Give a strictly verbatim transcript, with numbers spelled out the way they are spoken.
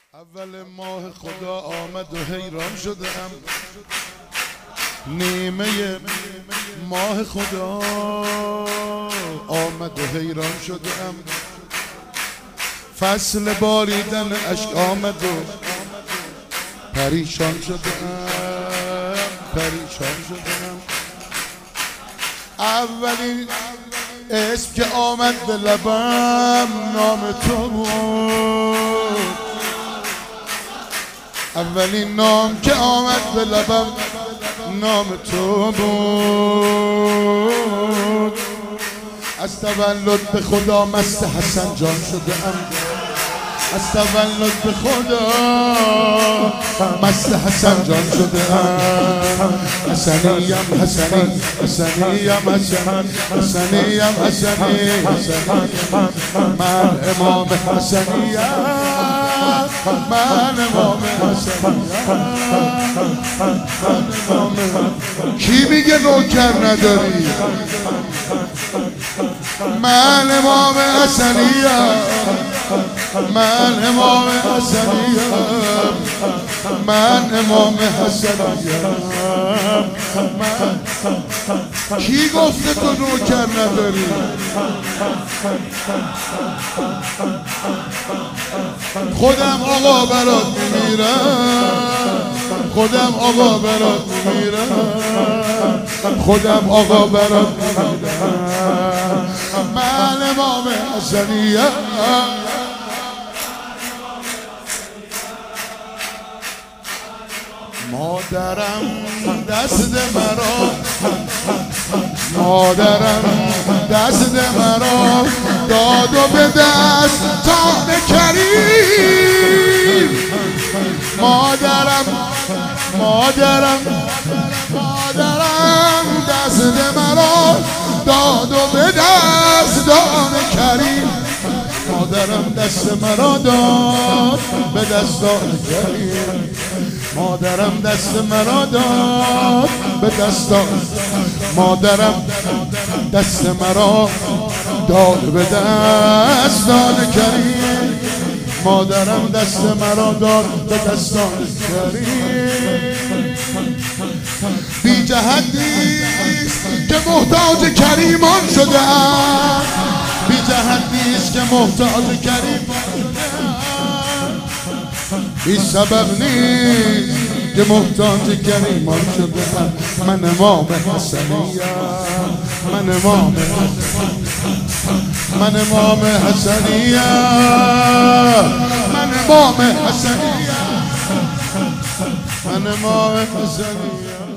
اول ماه خدا آمد و حیران شدم، نیمه ماه خدا آمد و حیران شدم، فصل باریدن اشک آمد و پریشان شدم، پریشان شدم. اولین اسم که آمد به لبم نام تو بود، اولین نام که آمد به لبم نام تو بود. از تولد به خدا مست حسن جان شدم، از تولد به خدا مست حسن جان شدم. حسنیم حسنی حسنیم حسنی حسنیم حسنی من امام حسنیم، من امام حسنیم. کی میگه نوکر نداری؟ من امام حسنیم، من امام حسنیم، من امام حسنیم. من کی گفته تو نوکر نداری؟ خودم آقا برات میمیرم، خودم آقا برات میمیرم، خودم آقا برات میمیرم. من امام حسنیم. مادرم دست مرا، مادرم دست مرا داد و به دست تان کریم. مادرم مادرم مادرم دست مرا داد و به دست دان کریم. مادرم دست مرا داد به دستان کریم، مادرم دست مرا داد به دستان، مادرم دست مرا داد به دستان کریم، مادرم دست مرا داد به دستان کریم. بی جهتیست که محتاج کریمان شدم، بی جهتیست که محتاج کریمان شدم، بی سبب نیست که محتاج کریمان شدم. من امام حسنیم، من امام من امام حسنیم، من امام حسنیم، من امام حسنیم.